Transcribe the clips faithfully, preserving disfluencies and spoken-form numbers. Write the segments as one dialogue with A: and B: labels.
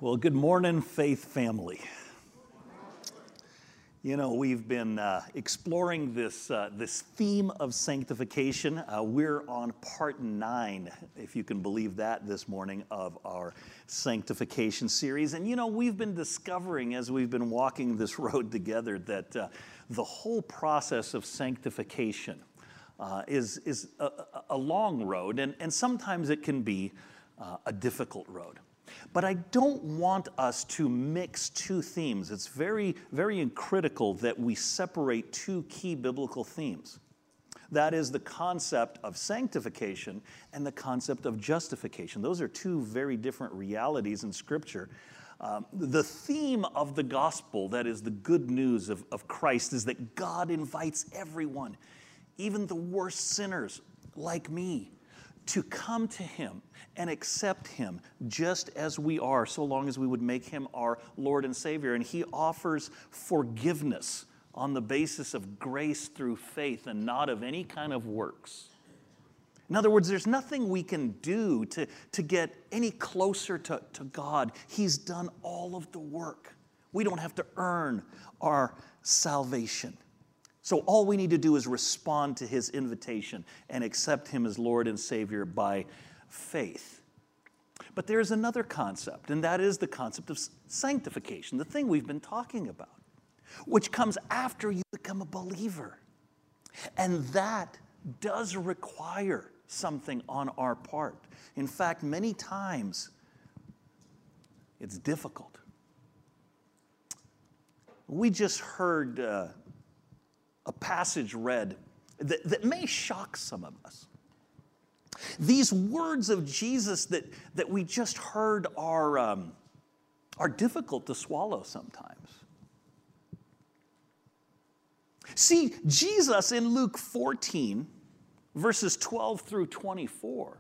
A: Well, good morning, Faith family. You know, we've been uh, exploring this, uh, this theme of sanctification. Uh, we're on part nine, if you can believe that, this morning of our sanctification series. And you know, we've been discovering as we've been walking this road together that uh, the whole process of sanctification uh, is, is a, a long road, and, and sometimes it can be uh, a difficult road. But I don't want us to mix two themes. It's very, very critical that we separate two key biblical themes. That is the concept of sanctification and the concept of justification. Those are two very different realities in Scripture. Um, the theme of the gospel, that is the good news of, of Christ, is that God invites everyone, even the worst sinners like me, to come to Him and accept Him just as we are, so long as we would make Him our Lord and Savior. And He offers forgiveness on the basis of grace through faith and not of any kind of works. In other words, there's nothing we can do to, to get any closer to, to God. He's done all of the work. We don't have to earn our salvation. So all we need to do is respond to His invitation and accept Him as Lord and Savior by faith. But there's another concept, and that is the concept of sanctification, the thing we've been talking about, which comes after you become a believer. And that does require something on our part. In fact, many times it's difficult. We just heard Uh, a passage read that, that may shock some of us. These words of Jesus that, that we just heard are, um, are difficult to swallow sometimes. See, Jesus in Luke fourteen, verses twelve through twenty-four,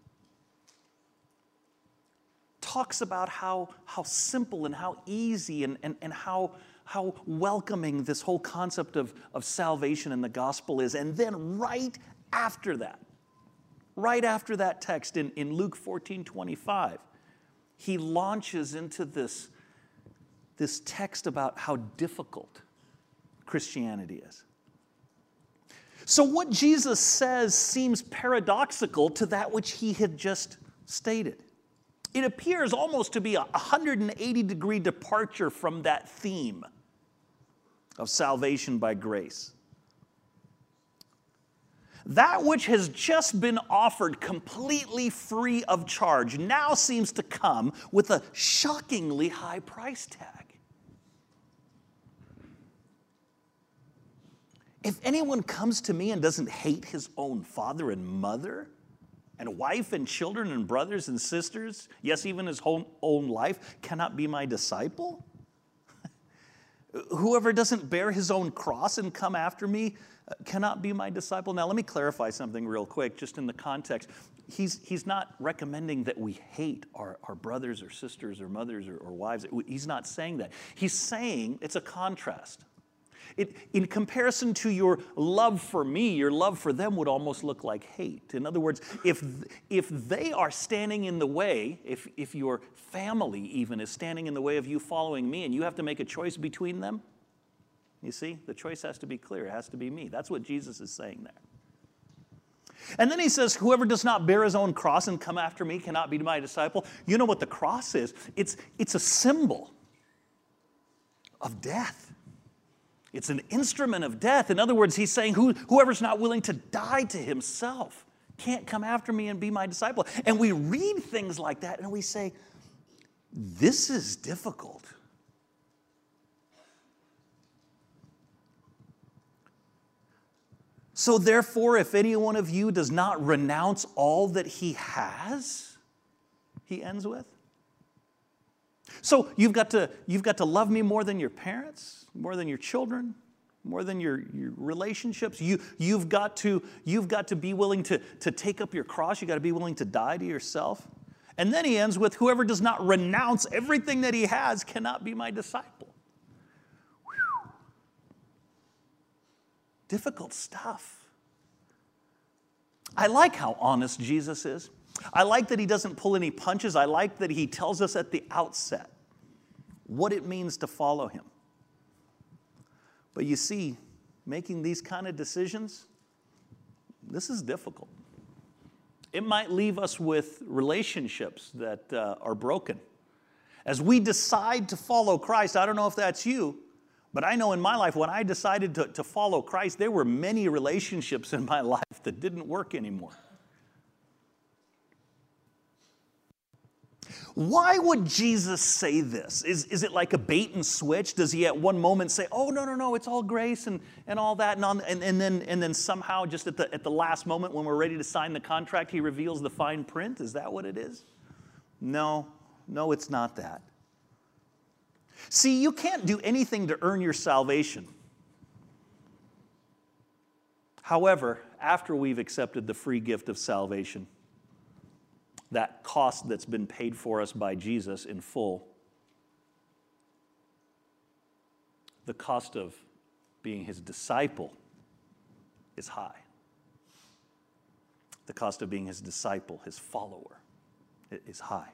A: talks about how, how simple and how easy and, and, and how how welcoming this whole concept of, of salvation in the gospel is. And then right after that, right after that text in, in Luke fourteen twenty-five, he launches into this, this text about how difficult Christianity is. So what Jesus says seems paradoxical to that which he had just stated. It appears almost to be a one hundred eighty degree departure from that theme of salvation by grace. That which has just been offered completely free of charge now seems to come with a shockingly high price tag. If anyone comes to me and doesn't hate his own father and mother, and wife and children and brothers and sisters, yes, even his own, own life, cannot be my disciple? Whoever doesn't bear his own cross and come after me cannot be my disciple. Now, let me clarify something real quick, just in the context. He's, he's not recommending that we hate our, our brothers or sisters or mothers or, or wives. He's not saying that. He's saying it's a contrast. It, in comparison to your love for me, your love for them would almost look like hate. In other words, if, if they are standing in the way, if, if your family even is standing in the way of you following me and you have to make a choice between them, you see, the choice has to be clear. It has to be me. That's what Jesus is saying there. And then he says, whoever does not bear his own cross and come after me cannot be my disciple. You know what the cross is? It's, it's a symbol of death. It's an instrument of death. In other words, he's saying Who, whoever's not willing to die to himself can't come after me and be my disciple. And we read things like that and we say, this is difficult. So therefore, if any one of you does not renounce all that he has, he ends with. So you've got to, you've got to love me more than your parents, more than your children, more than your, your relationships. You, you've, got to, you've got to be willing to, to take up your cross. You've got to be willing to die to yourself. And then he ends with, whoever does not renounce everything that he has cannot be my disciple. Whew. Difficult stuff. I like how honest Jesus is. I like that he doesn't pull any punches. I like that he tells us at the outset what it means to follow him. But you see, making these kind of decisions, this is difficult. It might leave us with relationships that uh, are broken. As we decide to follow Christ, I don't know if that's you, but I know in my life, when I decided to, to follow Christ, there were many relationships in my life that didn't work anymore. Why would Jesus say this? Is, is it like a bait and switch? Does he at one moment say, oh, no, no, no, it's all grace and, and all that, and, on, and, and, then, and then somehow just at the, at the last moment when we're ready to sign the contract, he reveals the fine print? Is that what it is? No, no, it's not that. See, you can't do anything to earn your salvation. However, after we've accepted the free gift of salvation, that cost that's been paid for us by Jesus in full, the cost of being his disciple is high. The cost of being his disciple, his follower, is high.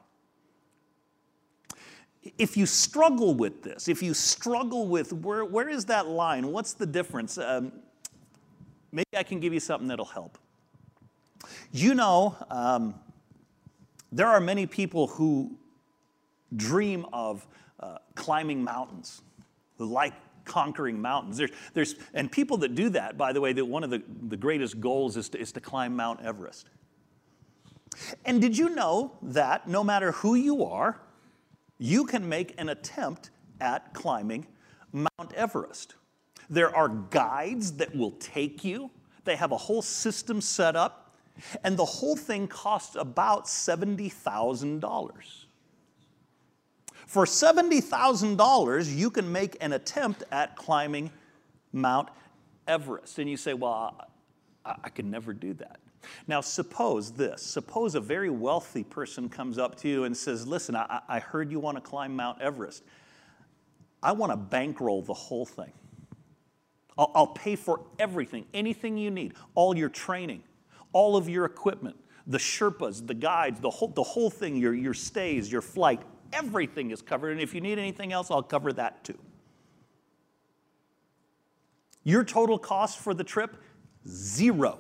A: If you struggle with this, if you struggle with where, where is that line, what's the difference? Um, maybe I can give you something that'll help. You know, um, there are many people who dream of uh, climbing mountains, who like conquering mountains. There's, there's, and people that do that, by the way, that one of the, the greatest goals is to, is to climb Mount Everest. And did you know that no matter who you are, you can make an attempt at climbing Mount Everest? There are guides that will take you. They have a whole system set up. And the whole thing costs about seventy thousand dollars. For seventy thousand dollars, you can make an attempt at climbing Mount Everest. And you say, well, I, I could never do that. Now, suppose this. Suppose a very wealthy person comes up to you and says, listen, I, I heard you want to climb Mount Everest. I want to bankroll the whole thing. I'll, I'll pay for everything, anything you need, all your training, all of your equipment, the Sherpas, the guides, the whole, the whole thing, your, your stays, your flight, everything is covered. And if you need anything else, I'll cover that too. Your total cost for the trip, zero.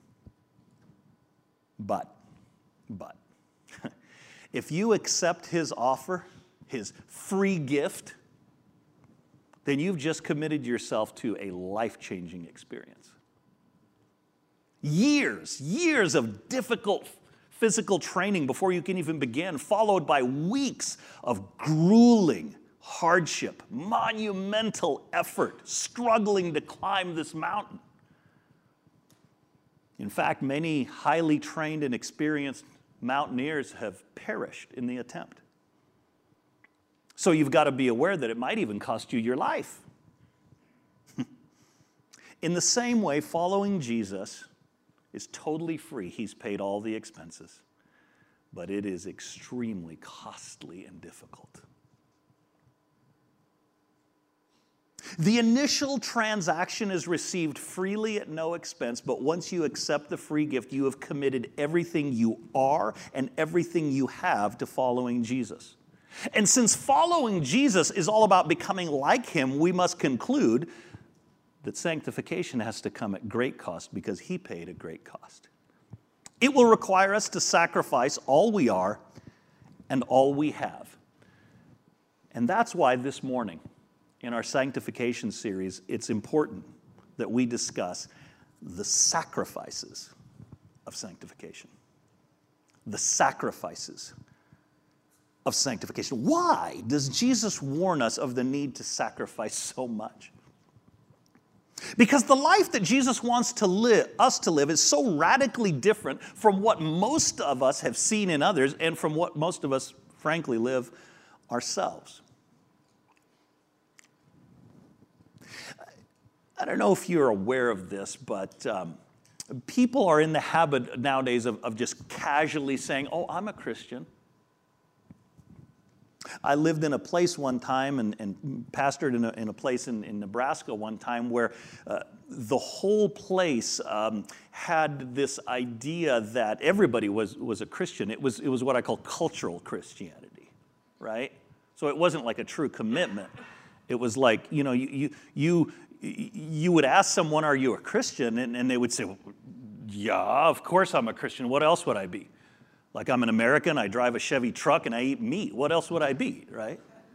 A: But, but, if you accept his offer, his free gift, then you've just committed yourself to a life-changing experience. Years, years of difficult physical training before you can even begin, followed by weeks of grueling hardship, monumental effort, struggling to climb this mountain. In fact, many highly trained and experienced mountaineers have perished in the attempt. So you've got to be aware that it might even cost you your life. In the same way, following Jesus is totally free. He's paid all the expenses, but it is extremely costly and difficult. The initial transaction is received freely at no expense, but once you accept the free gift, you have committed everything you are and everything you have to following Jesus. And since following Jesus is all about becoming like him, we must conclude that sanctification has to come at great cost because he paid a great cost. It will require us to sacrifice all we are and all we have. And that's why this morning, in our sanctification series, it's important that we discuss the sacrifices of sanctification. The sacrifices of sanctification. Why does Jesus warn us of the need to sacrifice so much? Because the life that Jesus wants to live, us to live is so radically different from what most of us have seen in others and from what most of us, frankly, live ourselves. I don't know if you're aware of this, but um, people are in the habit nowadays of, of just casually saying, oh, I'm a Christian. I lived in a place one time and, and pastored in a, in a place in, in Nebraska one time where uh, the whole place um, had this idea that everybody was, was a Christian. It was, it was what I call cultural Christianity, right? So it wasn't like a true commitment. It was like, you know, you you you, you would ask someone, are you a Christian? And, and they would say, well, yeah, of course I'm a Christian. What else would I be? Like I'm an American, I drive a Chevy truck, and I eat meat. What else would I be, right?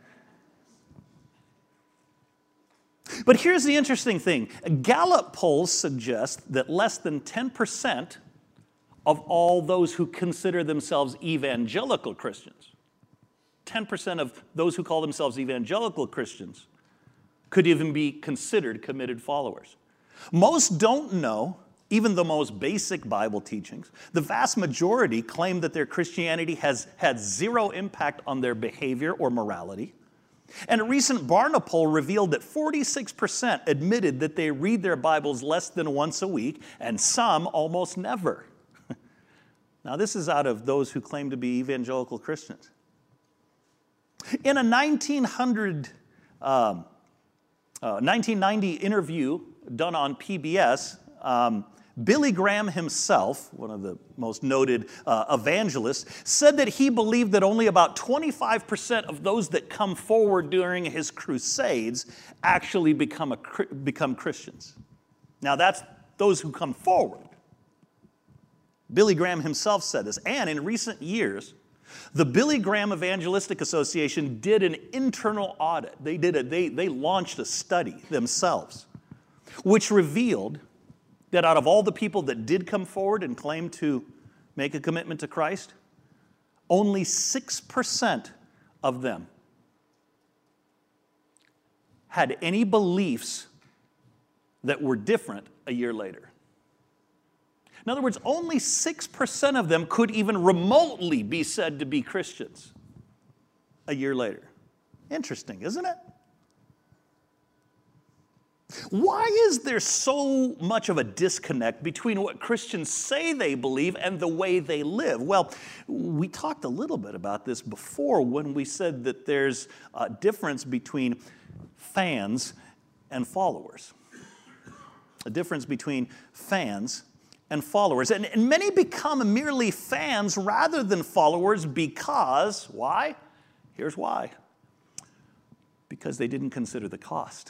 A: But here's the interesting thing. Gallup polls suggest that less than ten percent of all those who consider themselves evangelical Christians, ten percent of those who call themselves evangelical Christians could even be considered committed followers. Most don't know even the most basic Bible teachings. The vast majority claim that their Christianity has had zero impact on their behavior or morality. And a recent Barna poll revealed that forty-six percent admitted that they read their Bibles less than once a week, and some almost never. Now, this is out of those who claim to be evangelical Christians. In a nineteen hundred, um, uh, nineteen ninety interview done on P B S, um, Billy Graham himself, one of the most noted uh, evangelists, said that he believed that only about twenty-five percent of those that come forward during his crusades actually become, a, become Christians. Now, that's those who come forward. Billy Graham himself said this. And in recent years, the Billy Graham Evangelistic Association did an internal audit. They, did a, they, they launched a study themselves, which revealed that out of all the people that did come forward and claim to make a commitment to Christ, only six percent of them had any beliefs that were different a year later. In other words, only six percent of them could even remotely be said to be Christians a year later. Interesting, isn't it? Why is there so much of a disconnect between what Christians say they believe and the way they live? Well, we talked a little bit about this before when we said that there's a difference between fans and followers. A difference between fans and followers. And, and many become merely fans rather than followers because, why? Here's why. Because they didn't consider the cost.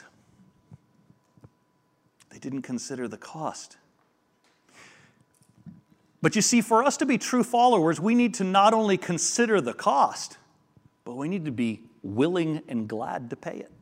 A: They didn't consider the cost. But you see, for us to be true followers, we need to not only consider the cost, but we need to be willing and glad to pay it.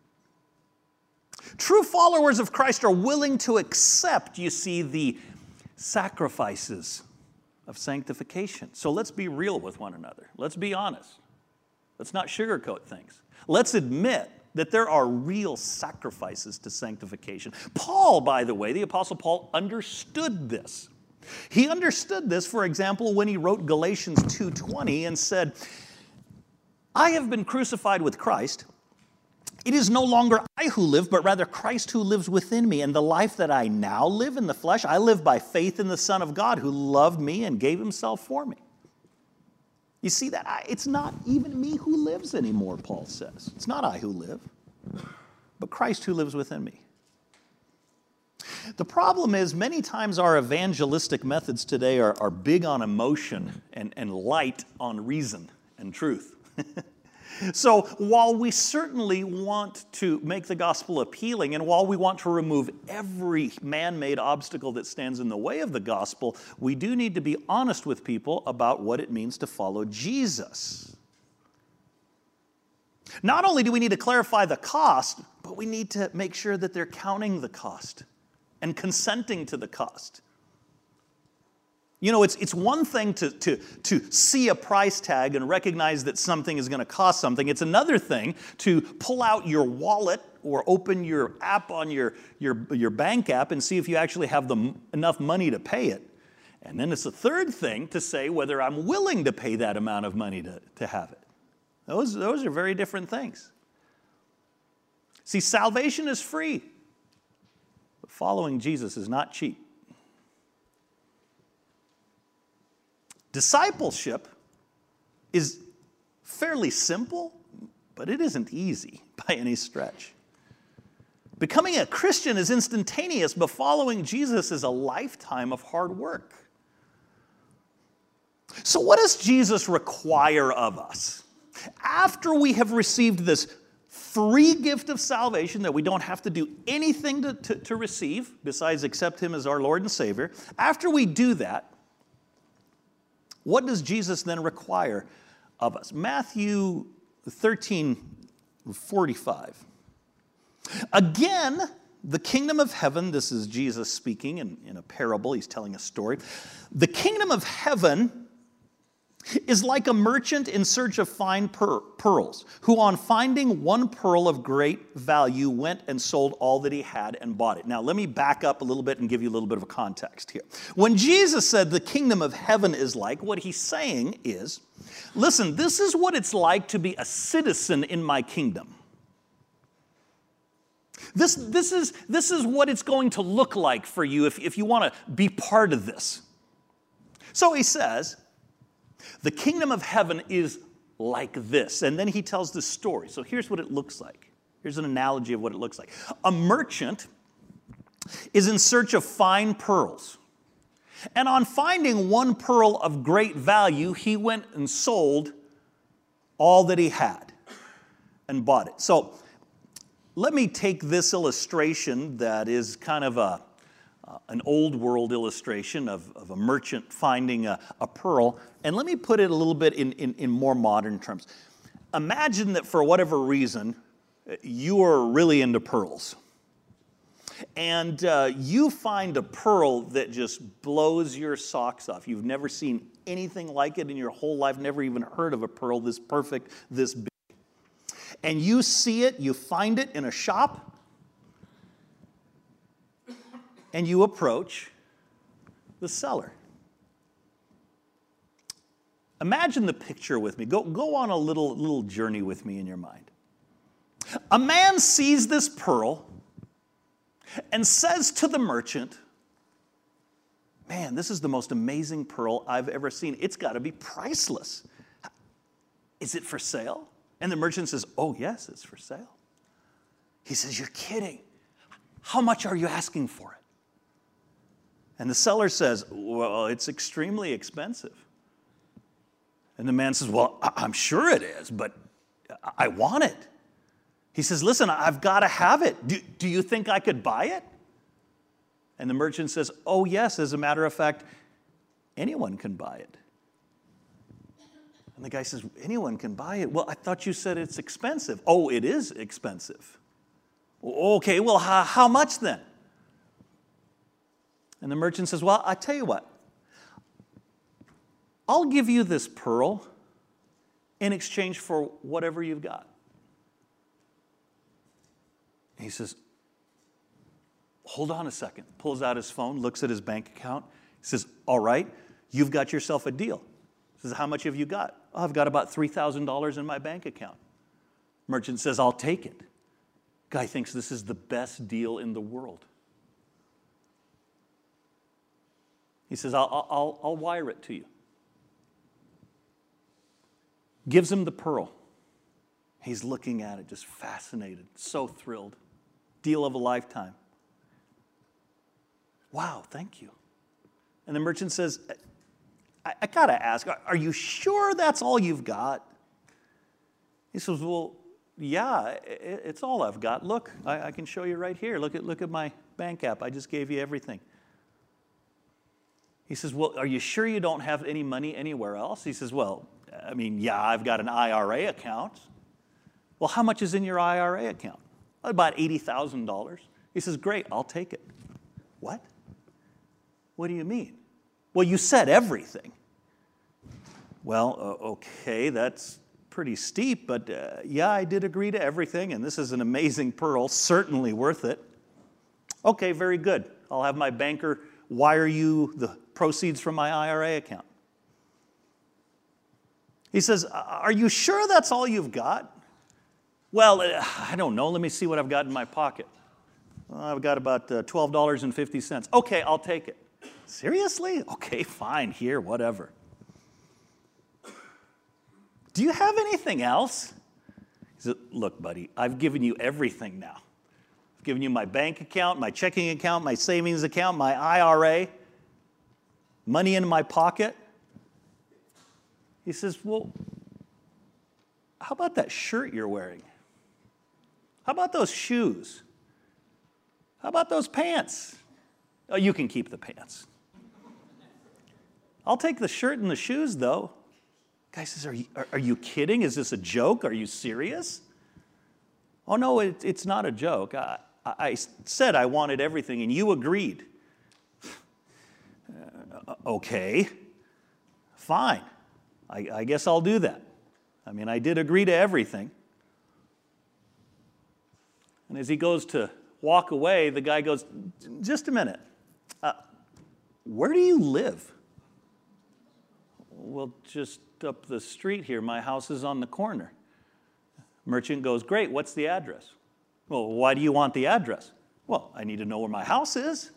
A: True followers of Christ are willing to accept, you see, the sacrifices of sanctification. So let's be real with one another. Let's be honest. Let's not sugarcoat things. Let's admit that there are real sacrifices to sanctification. Paul, by the way, the Apostle Paul, understood this. He understood this, for example, when he wrote Galatians two twenty and said, I have been crucified with Christ. It is no longer I who live, but rather Christ who lives within me. And the life that I now live in the flesh, I live by faith in the Son of God who loved me and gave himself for me. You see that? I, it's not even me who lives anymore, Paul says. It's not I who live, but Christ who lives within me. The problem is many times our evangelistic methods today are, are big on emotion and, and light on reason and truth. So while we certainly want to make the gospel appealing, and while we want to remove every man-made obstacle that stands in the way of the gospel, we do need to be honest with people about what it means to follow Jesus. Not only do we need to clarify the cost, but we need to make sure that they're counting the cost and consenting to the cost. You know, it's, it's one thing to, to, to see a price tag and recognize that something is going to cost something. It's another thing to pull out your wallet or open your app on your, your, your bank app and see if you actually have the, enough money to pay it. And then it's a third thing to say whether I'm willing to pay that amount of money to, to have it. Those, those are very different things. See, salvation is free, but following Jesus is not cheap. Discipleship is fairly simple, but it isn't easy by any stretch. Becoming a Christian is instantaneous, but following Jesus is a lifetime of hard work. So what does Jesus require of us? after we have received this free gift of salvation that we don't have to do anything to, to, to receive besides accept him as our Lord and Savior, after we do that, what does Jesus then require of us? Matthew thirteen forty-five. Again, the kingdom of heaven, this is Jesus speaking in, in a parable, he's telling a story. The kingdom of heaven is like a merchant in search of fine per- pearls, who on finding one pearl of great value went and sold all that he had and bought it. Now, let me back up a little bit and give you a little bit of a context here. When Jesus said the kingdom of heaven is like, what he's saying is, listen, this is what it's like to be a citizen in my kingdom. This, this, is, this is what it's going to look like for you if, if you want to be part of this. So he says, the kingdom of heaven is like this. And then he tells this story. So here's what it looks like. Here's an analogy of what it looks like. A merchant is in search of fine pearls. And on finding one pearl of great value, he went and sold all that he had and bought it. So let me take this illustration that is kind of a, uh, an old world illustration of, of a merchant finding a, a pearl, and let me put it a little bit in, in, in more modern terms. Imagine that for whatever reason, you are really into pearls. And uh, you find a pearl that just blows your socks off. You've never seen anything like it in your whole life, never even heard of a pearl this perfect, this big. And you see it, you find it in a shop, and you approach the seller. Imagine the picture with me. Go, go on a little, little journey with me in your mind. A man sees this pearl and says to the merchant, man, this is the most amazing pearl I've ever seen. It's got to be priceless. Is it for sale? And the merchant says, oh, yes, it's for sale. He says, you're kidding. How much are you asking for it? And the seller says, well, it's extremely expensive. And the man says, well, I'm sure it is, but I want it. He says, listen, I've got to have it. Do, do you think I could buy it? And the merchant says, oh, yes, as a matter of fact, anyone can buy it. And the guy says, anyone can buy it. Well, I thought you said it's expensive. Oh, it is expensive. Okay, well, how, how much then? And the merchant says, well, I tell you what. I'll give you this pearl in exchange for whatever you've got. And he says, hold on a second. Pulls out his phone, looks at his bank account. He says, all right, you've got yourself a deal. He says, how much have you got? Oh, I've got about three thousand dollars in my bank account. Merchant says, I'll take it. Guy thinks this is the best deal in the world. He says, I'll, I'll, I'll wire it to you. Gives him the pearl. He's looking at it, just fascinated, so thrilled. Deal of a lifetime. Wow, thank you. And the merchant says, I, I got to ask, are you sure that's all you've got? He says, well, yeah, it, it's all I've got. Look, I, I can show you right here. Look at, look at my bank app. I just gave you everything. He says, well, are you sure you don't have any money anywhere else? He says, well, I mean, yeah, I've got an I R A account. Well, how much is in your I R A account? About eighty thousand dollars. He says, great, I'll take it. What? What do you mean? Well, you said everything. Well, uh, okay, that's pretty steep, but uh, yeah, I did agree to everything, and this is an amazing pearl, certainly worth it. Okay, very good. I'll have my banker wire you the proceeds from my I R A account. He says, are you sure that's all you've got? Well, uh, I don't know. Let me see what I've got in my pocket. Well, I've got about uh, twelve dollars and fifty cents. Okay, I'll take it. Seriously? Okay, fine, here, whatever. Do you have anything else? He said, look, buddy, I've given you everything now. I've given you my bank account, my checking account, my savings account, my I R A, money in my pocket. He says, well, how about that shirt you're wearing? How about those shoes? How about those pants? Oh, you can keep the pants. I'll take the shirt and the shoes, though. Guy says, are you, are, are you kidding? Is this a joke? Are you serious? Oh, no, it, it's not a joke. I, I said I wanted everything, and you agreed. Uh, okay, fine. I, I guess I'll do that. I mean, I did agree to everything. And as he goes to walk away, the guy goes, just a minute. Uh, where do you live? Well, just up the street here. My house is on the corner. Merchant goes, great, what's the address? Well, why do you want the address? Well, I need to know where my house is.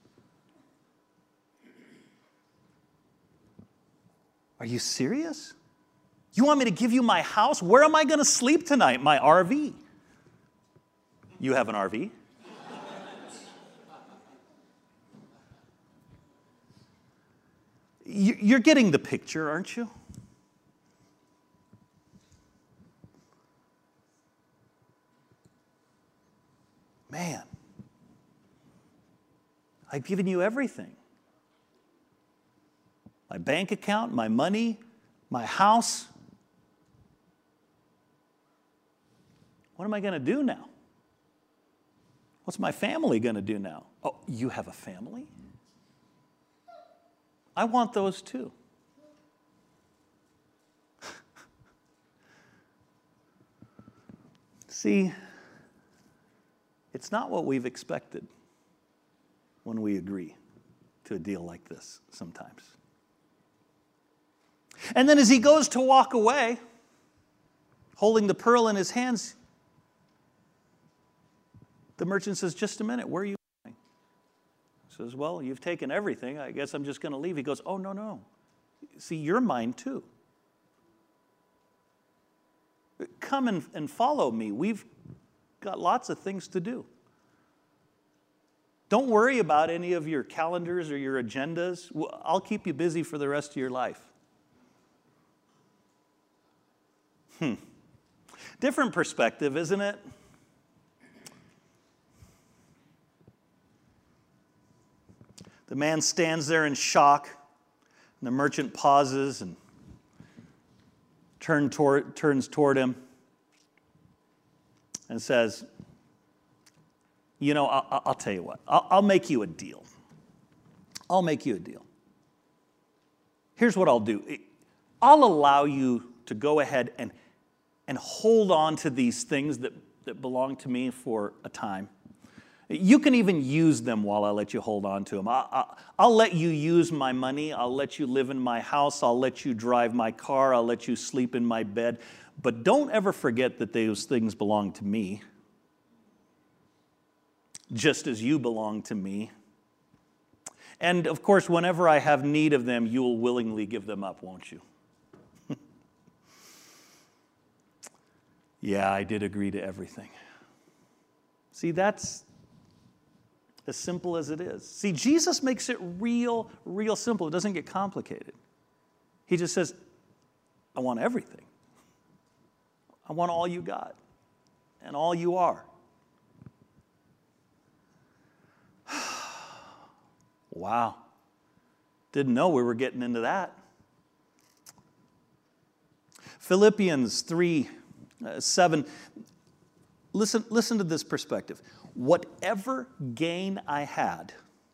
A: Are you serious? You want me to give you my house? Where am I going to sleep tonight? My R V. You have an R V? You're getting the picture, aren't you? Man, I've given you everything. My bank account, my money, my house. What am I going to do now? What's my family going to do now? Oh, you have a family? I want those too. See, it's not what we've expected when we agree to a deal like this sometimes. And then as he goes to walk away, holding the pearl in his hands, the merchant says, just a minute, where are you going? He says, well, you've taken everything. I guess I'm just going to leave. He goes, oh, no, no. See, you're mine too. Come and, and follow me. We've got lots of things to do. Don't worry about any of your calendars or your agendas. I'll keep you busy for the rest of your life. Hmm. Different perspective, isn't it? The man stands there in shock, and the merchant pauses and turn toward, turns toward him and says, you know, I'll, I'll tell you what. I'll, I'll make you a deal. I'll make you a deal. Here's what I'll do. I'll allow you to go ahead and, and hold on to these things that, that belong to me for a time. You can even use them while I let you hold on to them. I, I, I'll let you use my money. I'll let you live in my house. I'll let you drive my car. I'll let you sleep in my bed. But don't ever forget that those things belong to me, just as you belong to me. And of course, whenever I have need of them, you will willingly give them up, won't you? Yeah, I did agree to everything. See, that's as simple as it is. See, Jesus makes it real, real simple. It doesn't get complicated. He just says, I want everything. I want all you got and all you are. Wow. Didn't know we were getting into that. Philippians three, uh, seven. Listen, listen to this perspective. Whatever gain I had,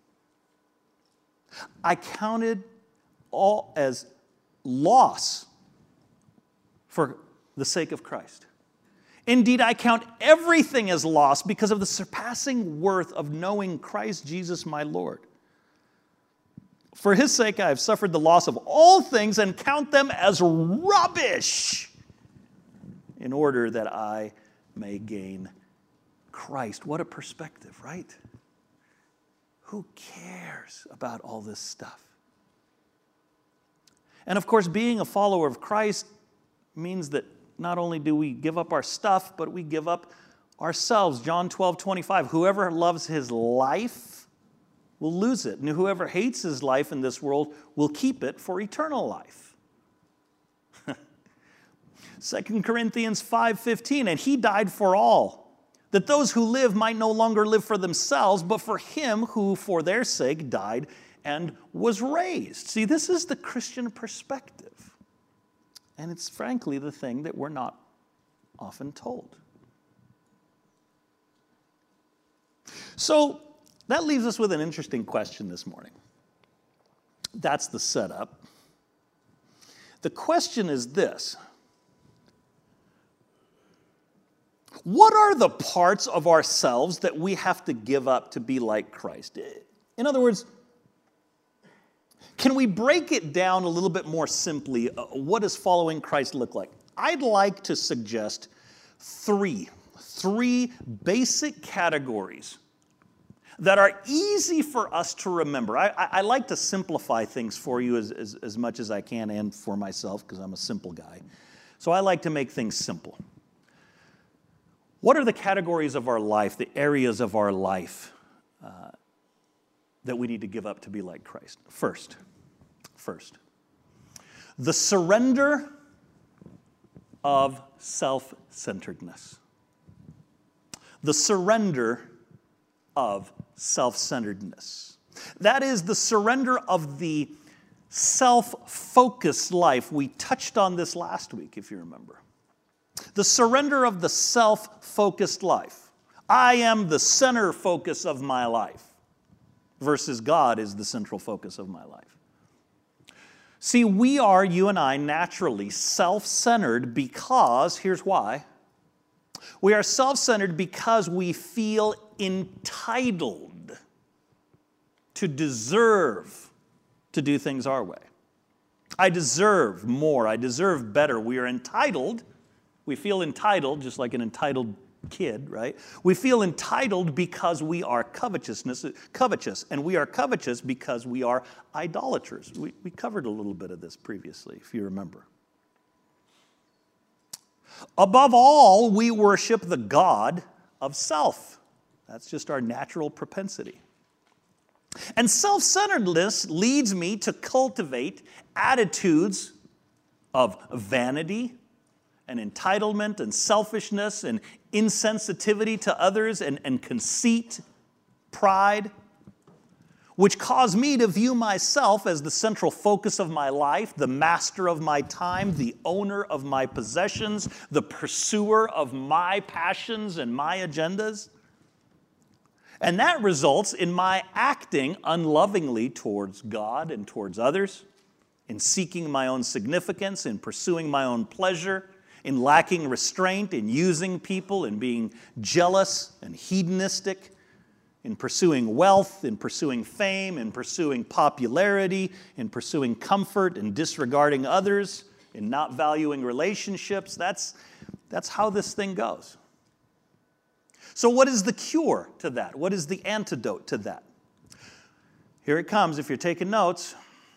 A: I counted all as loss for the sake of Christ. Indeed, I count everything as loss because of the surpassing worth of knowing Christ Jesus my Lord. For his sake, I have suffered the loss of all things and count them as rubbish in order that I may gain Christ. What a perspective, right? Who cares about all this stuff? And of course, being a follower of Christ means that not only do we give up our stuff, but we give up ourselves. John twelve twenty-five, whoever loves his life will lose it, and whoever hates his life in this world will keep it for eternal life. Second Corinthians five fifteen, and he died for all, that those who live might no longer live for themselves, but for him who for their sake died and was raised. See, this is the Christian perspective. And it's frankly the thing that we're not often told. So that leaves us with an interesting question this morning. That's the setup. The question is this: what are the parts of ourselves that we have to give up to be like Christ? In other words, can we break it down a little bit more simply? Uh, what does following Christ look like? I'd like to suggest three, three basic categories that are easy for us to remember. I, I, I like to simplify things for you as, as, as much as I can, and for myself, because I'm a simple guy. So I like to make things simple. What are the categories of our life, the areas of our life uh, that we need to give up to be like Christ? First, first, the surrender of self-centeredness. The surrender of self-centeredness. That is the surrender of the self-focused life. We touched on this last week, if you remember. The surrender of the self-focused life. I am the center focus of my life, versus God is the central focus of my life. See, we are, you and I, naturally self-centered because, here's why. We are self-centered because we feel entitled to deserve to do things our way. I deserve more. I deserve better. We are entitled. We feel entitled, just like an entitled kid, right? We feel entitled because we are covetousness, covetous, and we are covetous because we are idolaters. We, we covered a little bit of this previously, if you remember. Above all, we worship the God of self. That's just our natural propensity. And self-centeredness leads me to cultivate attitudes of vanity and entitlement and selfishness and insensitivity to others and, and conceit, pride, which cause me to view myself as the central focus of my life, the master of my time, the owner of my possessions, the pursuer of my passions and my agendas. And that results in my acting unlovingly towards God and towards others, in seeking my own significance, in pursuing my own pleasure, in lacking restraint, in using people, in being jealous and hedonistic, in pursuing wealth, in pursuing fame, in pursuing popularity, in pursuing comfort, in disregarding others, in not valuing relationships. That's, that's how this thing goes. So what is the cure to that? What is the antidote to that? Here it comes, if you're taking notes.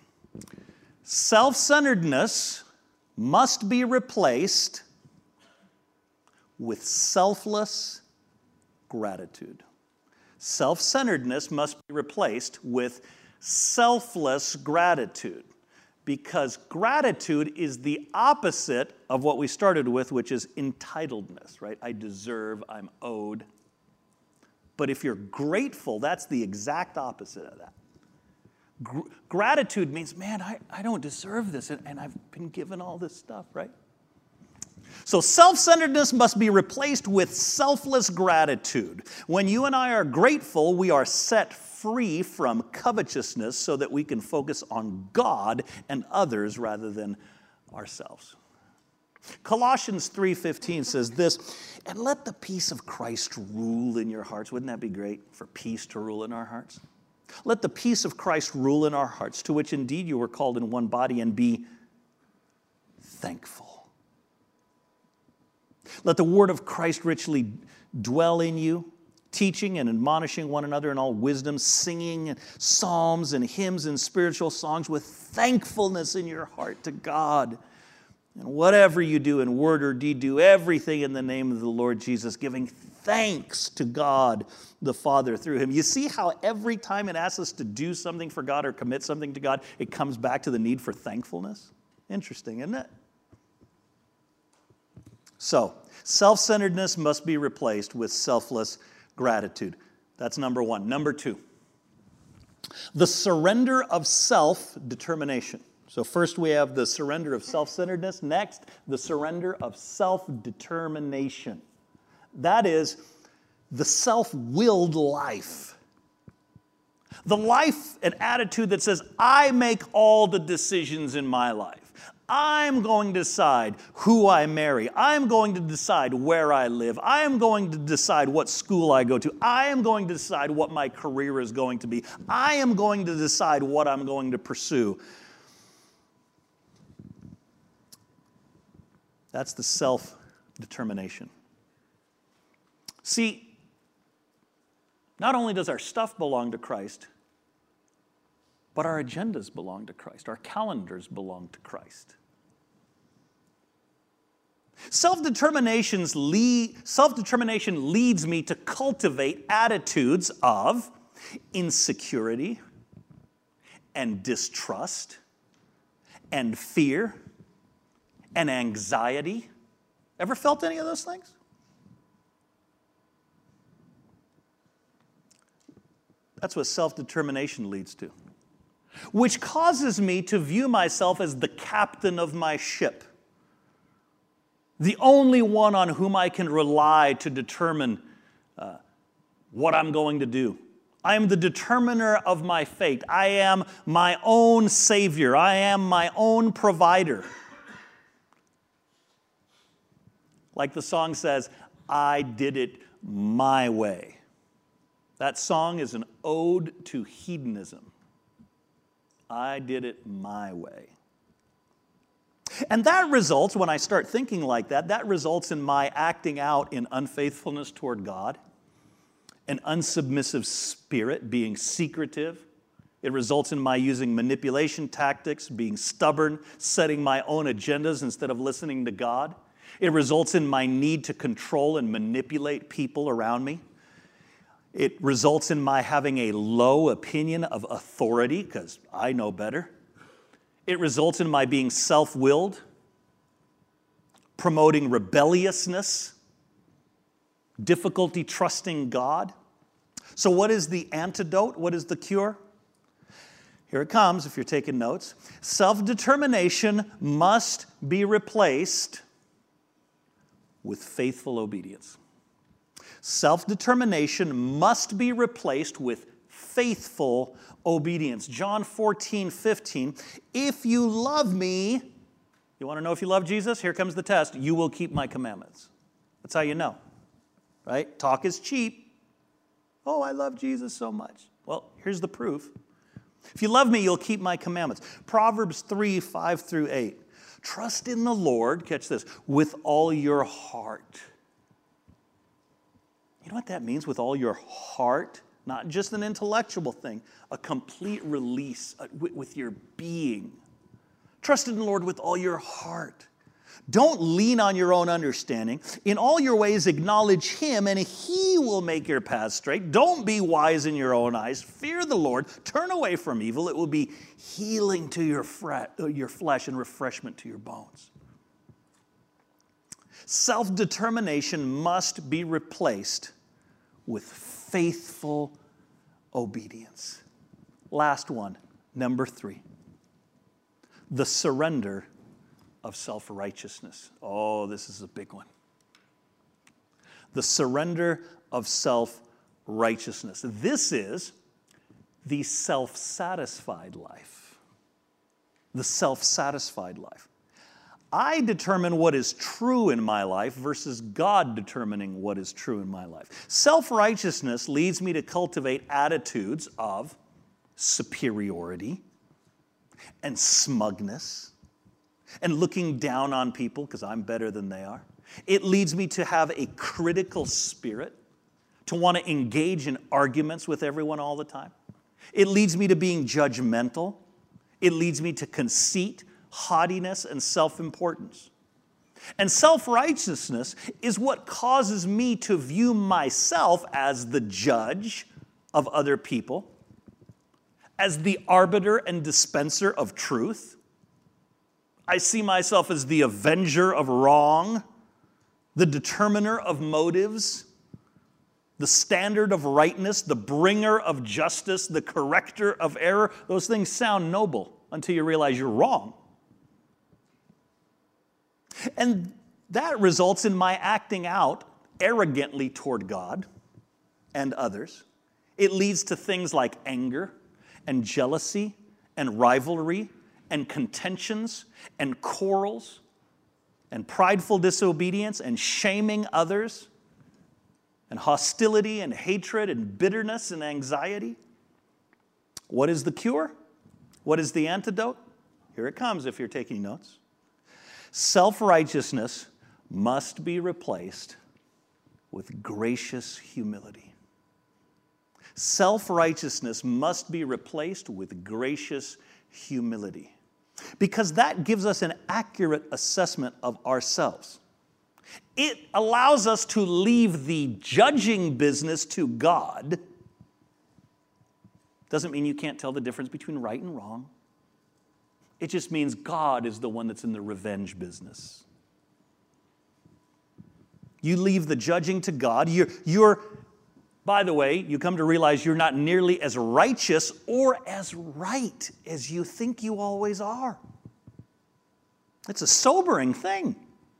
A: Self-centeredness must be replaced with selfless gratitude. Self-centeredness must be replaced with selfless gratitude, because gratitude is the opposite of what we started with, which is entitledness, right? I deserve, I'm owed. But if you're grateful, that's the exact opposite of that. Gr- gratitude means, man, I, I don't deserve this, and, and I've been given all this stuff, right? So self-centeredness must be replaced with selfless gratitude. When you and I are grateful, we are set free from covetousness so that we can focus on God and others rather than ourselves. Colossians three fifteen says this, and let the peace of Christ rule in your hearts. Wouldn't that be great for peace to rule in our hearts? Let the peace of Christ rule in our hearts, to which indeed you were called in one body, and be thankful. Let the word of Christ richly dwell in you, teaching and admonishing one another in all wisdom, singing psalms and hymns and spiritual songs with thankfulness in your heart to God. And whatever you do in word or deed, do everything in the name of the Lord Jesus, giving thanks to God the Father through him. You see how every time it asks us to do something for God or commit something to God, it comes back to the need for thankfulness? Interesting, isn't it? So, self-centeredness must be replaced with selfless gratitude. That's number one. Number two, the surrender of self-determination. So first we have the surrender of self-centeredness. Next, the surrender of self-determination. That is the self-willed life. The life and attitude that says, I make all the decisions in my life. I'm going to decide who I marry. I'm going to decide where I live. I am going to decide what school I go to. I am going to decide what my career is going to be. I am going to decide what I'm going to pursue. That's the self-determination. See, not only does our stuff belong to Christ, but our agendas belong to Christ. Our calendars belong to Christ. Self-determinations lead, self-determination leads me to cultivate attitudes of insecurity and distrust and fear and anxiety. Ever felt any of those things? That's what self-determination leads to. Which causes me to view myself as the captain of my ship, the only one on whom I can rely to determine uh, what I'm going to do. I am the determiner of my fate. I am my own savior. I am my own provider. Like the song says, I did it my way. That song is an ode to hedonism. I did it my way. And that results, when I start thinking like that, that results in my acting out in unfaithfulness toward God, an unsubmissive spirit, being secretive. It results in my using manipulation tactics, being stubborn, setting my own agendas instead of listening to God. It results in my need to control and manipulate people around me. It results in my having a low opinion of authority because I know better. It results in my being self-willed, promoting rebelliousness, difficulty trusting God. So what is the antidote? What is the cure? Here it comes, if you're taking notes. Self-determination must be replaced with faithful obedience. Self-determination must be replaced with faithful obedience. John fourteen fifteen, if you love me, you want to know if you love Jesus? Here comes the test. You will keep my commandments. That's how you know, right? Talk is cheap. Oh, I love Jesus so much. Well, here's the proof. If you love me, you'll keep my commandments. Proverbs three, five through eight. Trust in the Lord, catch this, with all your heart. You know what that means, with all your heart? Not just an intellectual thing, a complete release with your being. Trust in the Lord with all your heart. Don't lean on your own understanding. In all your ways acknowledge Him, and He will make your path straight. Don't be wise in your own eyes. Fear the Lord. Turn away from evil. It will be healing to your, fre- your flesh and refreshment to your bones. Self-determination must be replaced with faithful obedience. Last one, number three. The surrender of self-righteousness. Oh, this is a big one. The surrender of self-righteousness. This is the self-satisfied life. The self-satisfied life. I determine what is true in my life versus God determining what is true in my life. Self-righteousness leads me to cultivate attitudes of superiority and smugness and looking down on people because I'm better than they are. It leads me to have a critical spirit, to want to engage in arguments with everyone all the time. It leads me to being judgmental. It leads me to conceit, haughtiness, and self-importance. And self-righteousness is what causes me to view myself as the judge of other people, as the arbiter and dispenser of truth. I see myself as the avenger of wrong, the determiner of motives, the standard of rightness, the bringer of justice, the corrector of error. Those things sound noble until you realize you're wrong. And that results in my acting out arrogantly toward God and others. It leads to things like anger and jealousy and rivalry and contentions and quarrels and prideful disobedience and shaming others and hostility and hatred and bitterness and anxiety. What is the cure? What is the antidote? Here it comes if you're taking notes. Self-righteousness must be replaced with gracious humility. Self-righteousness must be replaced with gracious humility, because that gives us an accurate assessment of ourselves. It allows us to leave the judging business to God. Doesn't mean you can't tell the difference between right and wrong. It just means God is the one that's in the revenge business. You leave the judging to God. You're, you're, by the way, you come to realize you're not nearly as righteous or as right as you think you always are. It's a sobering thing.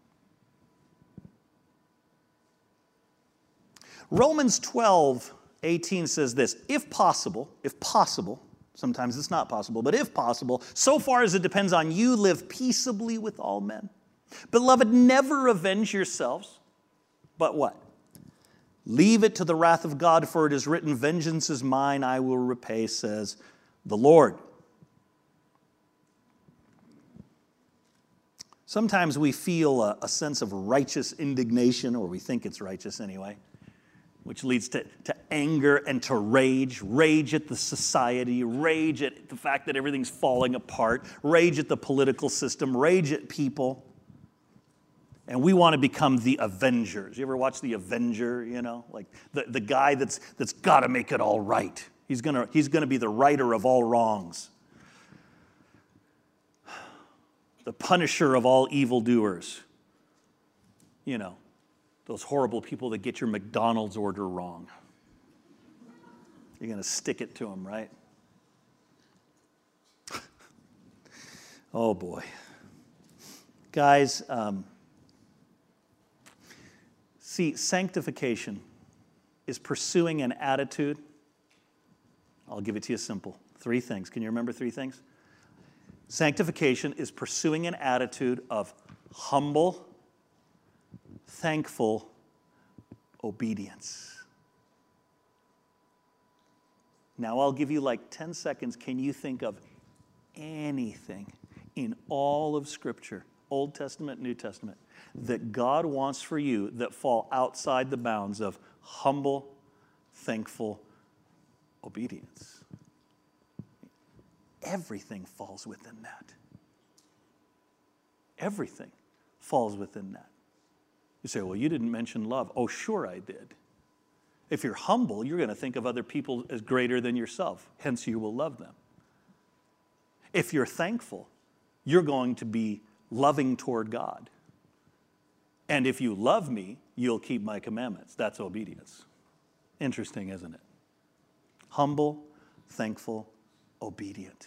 A: Romans twelve eighteen says this, if possible, if possible, sometimes it's not possible, but if possible, so far as it depends on you, live peaceably with all men. Beloved, never avenge yourselves, but what? Leave it to the wrath of God, for it is written, vengeance is mine, I will repay, says the Lord. Sometimes we feel a, a sense of righteous indignation, or we think it's righteous anyway, which leads to, to anger and to rage. Rage at the society, rage at the fact that everything's falling apart, rage at the political system, rage at people. And we want to become the avengers. You ever watch The Avenger, you know? Like the, the guy that's, that's got to make it all right. He's gonna, he's gonna be the righter of all wrongs. The punisher of all evildoers. You know, those horrible people that get your McDonald's order wrong. You're going to stick it to them, right? Oh, boy. Guys, um, see, sanctification is pursuing an attitude. I'll give it to you simple. Three things. Can you remember three things? Sanctification is pursuing an attitude of humble, thankful obedience. Now I'll give you like ten seconds. Can you think of anything in all of Scripture, Old Testament, New Testament, that God wants for you that fall outside the bounds of humble, thankful obedience? Everything falls within that. Everything falls within that. You say, well, you didn't mention love. Oh, sure I did. If you're humble, you're going to think of other people as greater than yourself. Hence, you will love them. If you're thankful, you're going to be loving toward God. And if you love me, you'll keep my commandments. That's obedience. Interesting, isn't it? Humble, thankful, obedient.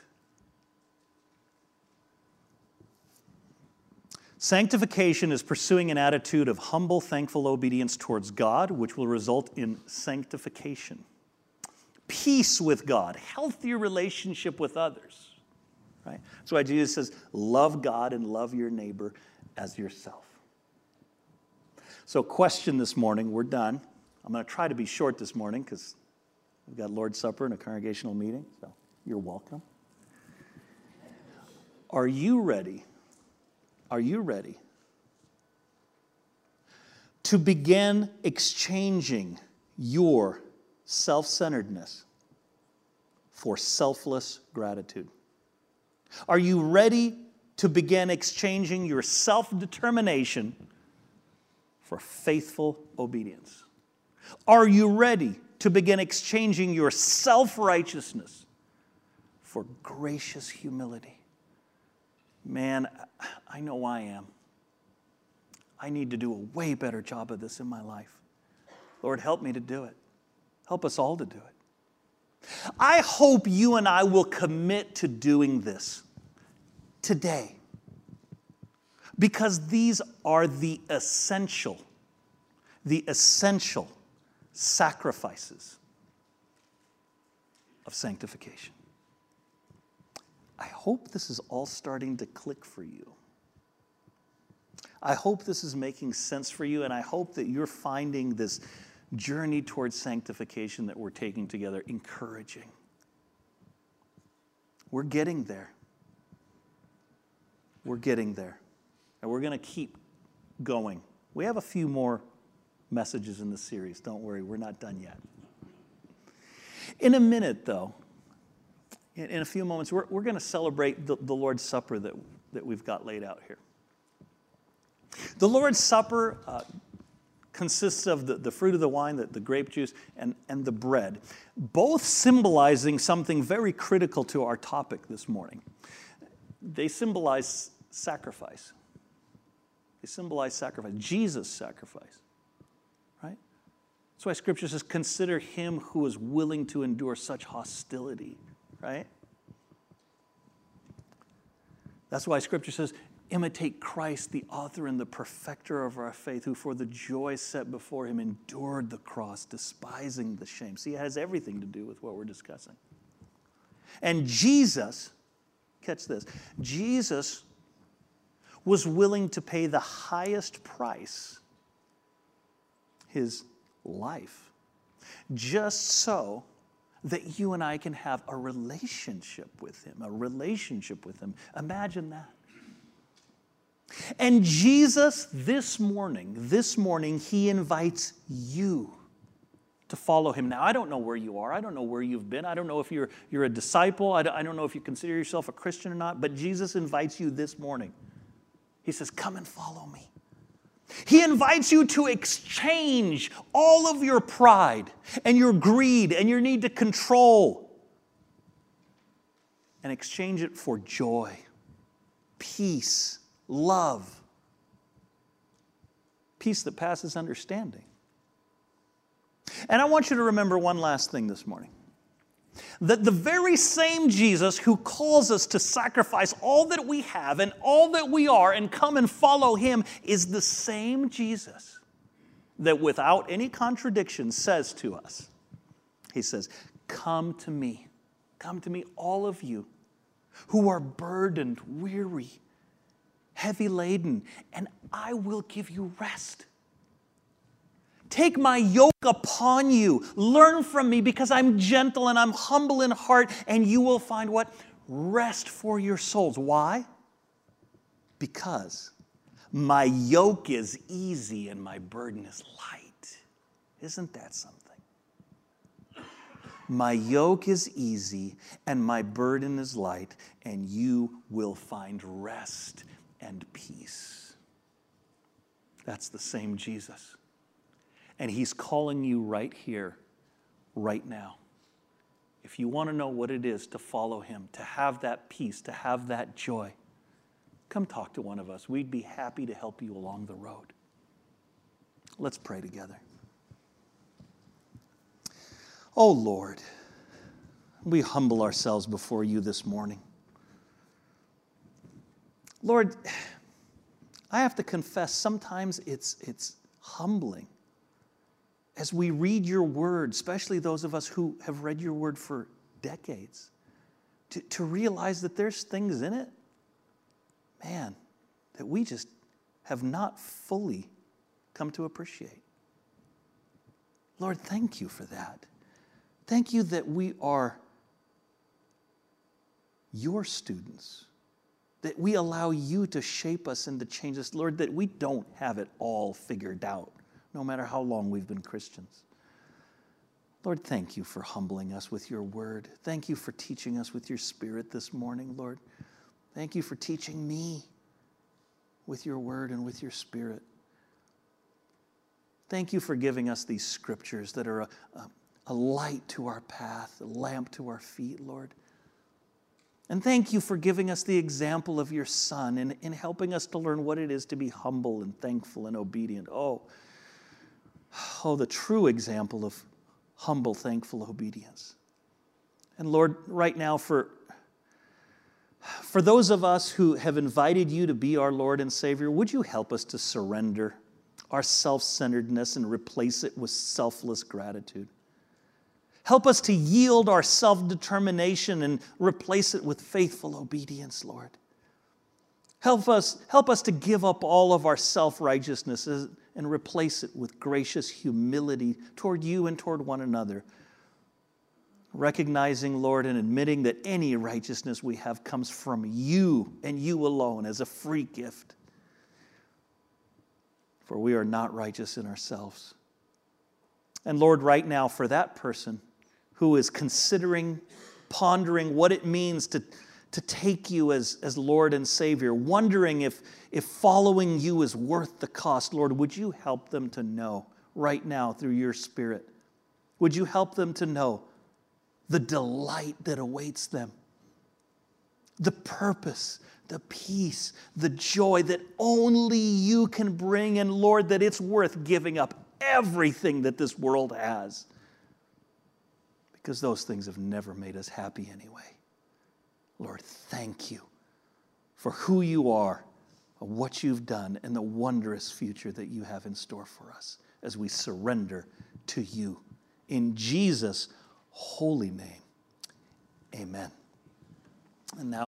A: Sanctification is pursuing an attitude of humble, thankful obedience towards God, which will result in sanctification. Peace with God, healthier relationship with others. Right? That's why Jesus says, love God and love your neighbor as yourself. So question this morning, we're done. I'm going to try to be short this morning because we've got Lord's Supper and a congregational meeting, so you're welcome. Are you ready? Are you ready to begin exchanging your self-centeredness for selfless gratitude? Are you ready to begin exchanging your self-determination for faithful obedience? Are you ready to begin exchanging your self-righteousness for gracious humility? Man, I know I am. I need to do a way better job of this in my life. Lord, help me to do it. Help us all to do it. I hope you and I will commit to doing this today, because these are the essential, the essential sacrifices of sanctification. I hope this is all starting to click for you. I hope this is making sense for you, and I hope that you're finding this journey towards sanctification that we're taking together encouraging. We're getting there. We're getting there. And we're going to keep going. We have a few more messages in this series. Don't worry, we're not done yet. In a minute, though, in, in a few moments, we're, we're going to celebrate the, the Lord's Supper that, that we've got laid out here. The Lord's Supper uh, consists of the, the fruit of the wine, the, the grape juice, and, and the bread, both symbolizing something very critical to our topic this morning. They symbolize sacrifice. They symbolize sacrifice, Jesus' sacrifice, right? That's why Scripture says, consider him who is willing to endure such hostility, right? That's why Scripture says, imitate Christ, the author and the perfecter of our faith, who for the joy set before him endured the cross, despising the shame. See, it has everything to do with what we're discussing. And Jesus, catch this, Jesus was willing to pay the highest price, his life, just so that you and I can have a relationship with him, a relationship with him. Imagine that. And Jesus, this morning, this morning, he invites you to follow him. Now, I don't know where you are. I don't know where you've been. I don't know if you're, you're a disciple. I don't, I don't know if you consider yourself a Christian or not, but Jesus invites you this morning. He says, come and follow me. He invites you to exchange all of your pride and your greed and your need to control and exchange it for joy, peace, love, peace that passes understanding. And I want you to remember one last thing this morning. That the very same Jesus who calls us to sacrifice all that we have and all that we are and come and follow him is the same Jesus that without any contradiction says to us, he says, come to me, come to me, all of you who are burdened, weary, heavy laden, and I will give you rest. Take my yoke upon you. Learn from me because I'm gentle and I'm humble in heart, and you will find what? Rest for your souls. Why? Because my yoke is easy and my burden is light. Isn't that something? My yoke is easy and my burden is light, and you will find rest and peace. That's the same Jesus. And he's calling you right here, right now. If you want to know what it is to follow him, to have that peace, to have that joy, come talk to one of us. We'd be happy to help you along the road. Let's pray together. Oh Lord, we humble ourselves before you this morning. Lord, I have to confess, sometimes it's, it's humbling as we read your word, especially those of us who have read your word for decades, to, to realize that there's things in it, man, that we just have not fully come to appreciate. Lord, thank you for that. Thank you that we are your students, that we allow you to shape us and to change us. Lord, that we don't have it all figured out, no matter how long we've been Christians. Lord, thank you for humbling us with your word. Thank you for teaching us with your Spirit this morning, Lord. Thank you for teaching me with your word and with your Spirit. Thank you for giving us these scriptures that are a, a, a light to our path, a lamp to our feet, Lord. And thank you for giving us the example of your Son and in helping us to learn what it is to be humble and thankful and obedient. Oh, oh, the true example of humble, thankful obedience. And Lord, right now for, for those of us who have invited you to be our Lord and Savior, would you help us to surrender our self-centeredness and replace it with selfless gratitude? Help us to yield our self-determination and replace it with faithful obedience, Lord. Help us, help us to give up all of our self-righteousness and replace it with gracious humility toward you and toward one another. Recognizing, Lord, and admitting that any righteousness we have comes from you and you alone as a free gift. For we are not righteous in ourselves. And Lord, right now, for that person who is considering, pondering what it means to, to take you as, as Lord and Savior, wondering if, if following you is worth the cost, Lord, would you help them to know right now through your Spirit? Would you help them to know the delight that awaits them, the purpose, the peace, the joy that only you can bring, and Lord, that it's worth giving up everything that this world has, because those things have never made us happy anyway. Lord, thank you for who you are, what you've done, and the wondrous future that you have in store for us as we surrender to you. In Jesus' holy name, amen. And now